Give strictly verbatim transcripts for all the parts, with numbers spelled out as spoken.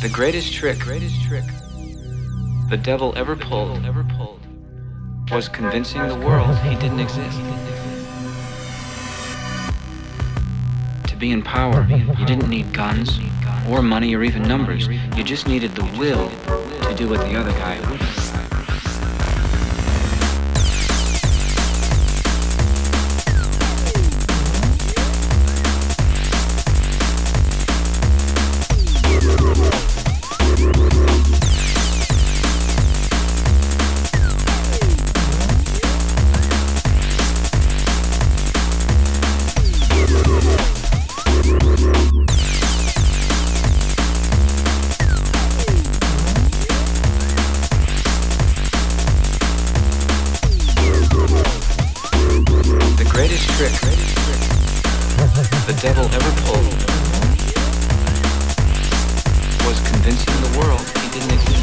The greatest trick, greatest trick the devil ever pulled, ever pulled, was convincing the world he didn't exist. To be in power, you didn't need guns, or money, or even numbers. You just needed the will to do what the other guy wouldn't. The devil ever pulled was convincing the world he didn't exist.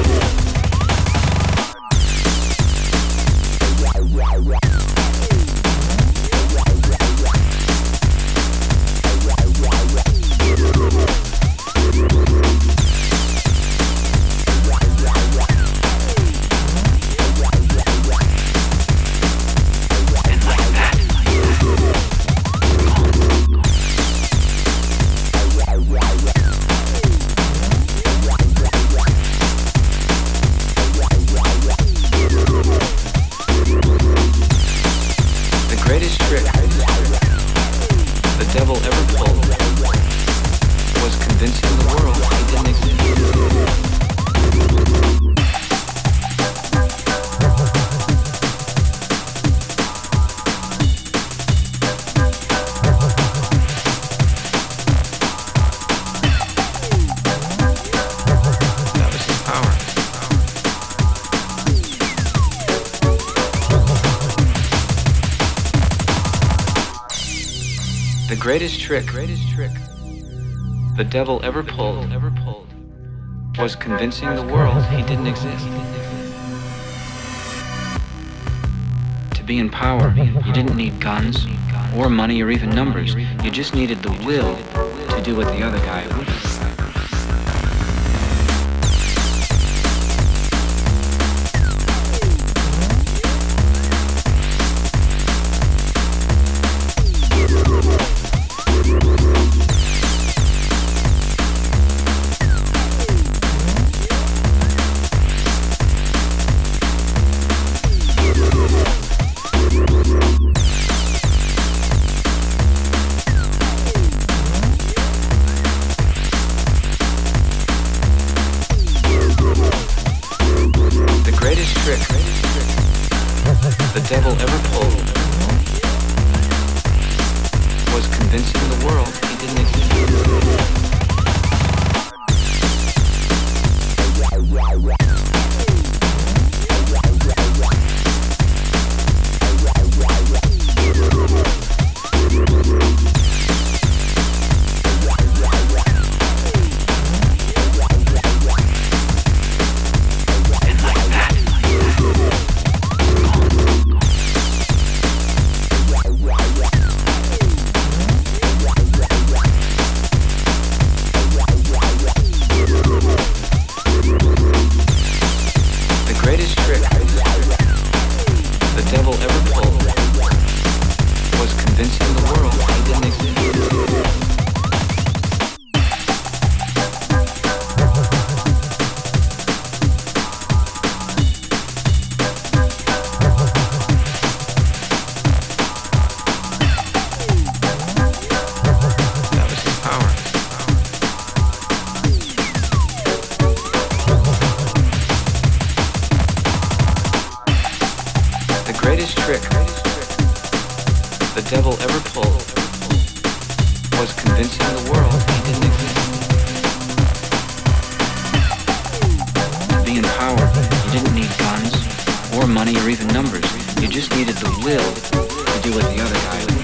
The greatest trick, greatest trick the devil ever pulled, ever pulled, was convincing the world he didn't exist. To be in power, you didn't need guns, or money, or even numbers. You just needed the will to do what the other guy wouldn't. The devil ever pulled was convincing the world he didn't exist. The devil ever pulled was convincing the world he didn't exist. That was his power. The greatest trick the devil ever pulled was convincing the world he didn't exist. To be in power, you didn't need guns, or money, or even numbers. You just needed the will to do what the other guy would.